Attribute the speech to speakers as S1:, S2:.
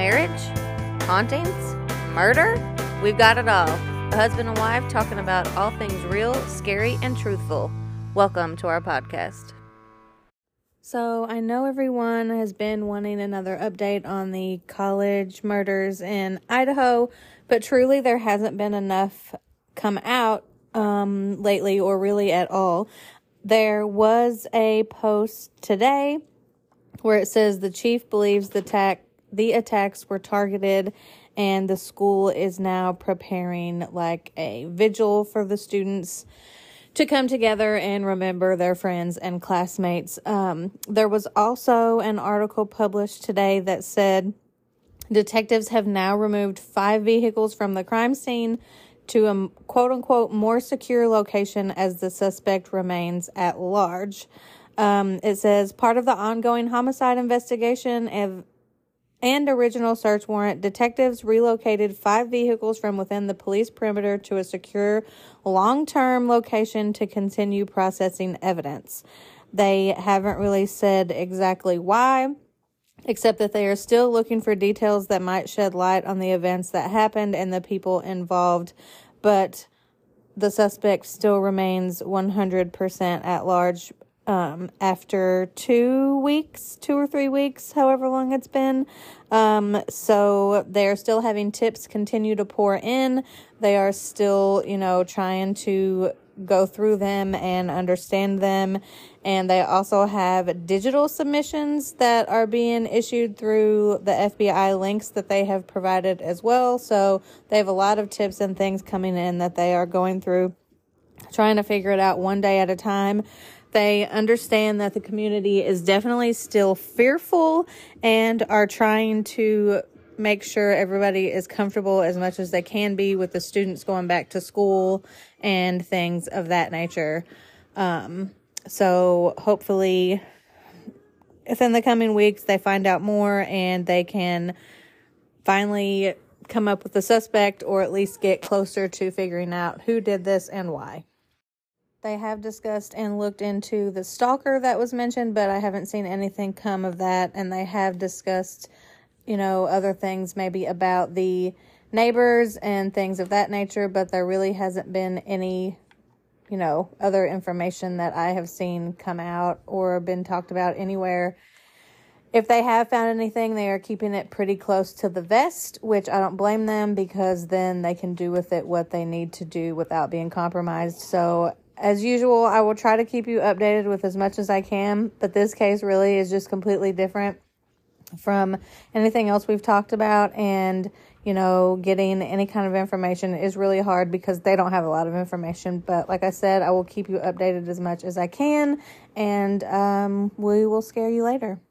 S1: marriage, hauntings, murder. We've got it all. A husband and wife talking about all things real, scary, and truthful. Welcome to our podcast. So I know everyone has been wanting another update on the college murders in Idaho, but truly there hasn't been enough come out lately, or really at all. There was a post today where it says the chief believes the attacks were targeted, and the school is now preparing like a vigil for the students to come together and remember their friends and classmates. There was also an article published today that said detectives have now removed 5 vehicles from the crime scene to a quote-unquote more secure location as the suspect remains at large. It says, part of the ongoing homicide investigation and original search warrant, detectives relocated 5 vehicles from within the police perimeter to a secure long-term location to continue processing evidence. They haven't really said exactly why, except that they are still looking for details that might shed light on the events that happened and the people involved, but the suspect still remains 100% at large after 2 or 3 weeks, however long it's been. So they're still having tips continue to pour in. They are still, trying to go through them and understand them. And they also have digital submissions that are being issued through the FBI links that they have provided as well. So they have a lot of tips and things coming in that they are going through, trying to figure it out one day at a time. They understand that the community is definitely still fearful and are trying to make sure everybody is comfortable as much as they can be with the students going back to school and things of that nature. So hopefully within the coming weeks they find out more and they can finally come up with a suspect, or at least get closer to figuring out who did this and why. They have discussed and looked into the stalker that was mentioned, but I haven't seen anything come of that. And they have discussed, other things maybe about the neighbors and things of that nature, but there really hasn't been any, other information that I have seen come out or been talked about anywhere. If they have found anything, they are keeping it pretty close to the vest, which I don't blame them, because then they can do with it what they need to do without being compromised. So as usual, I will try to keep you updated with as much as I can, but this case really is just completely different from anything else we've talked about, and, getting any kind of information is really hard because they don't have a lot of information. But like I said, I will keep you updated as much as I can, and we will scare you later.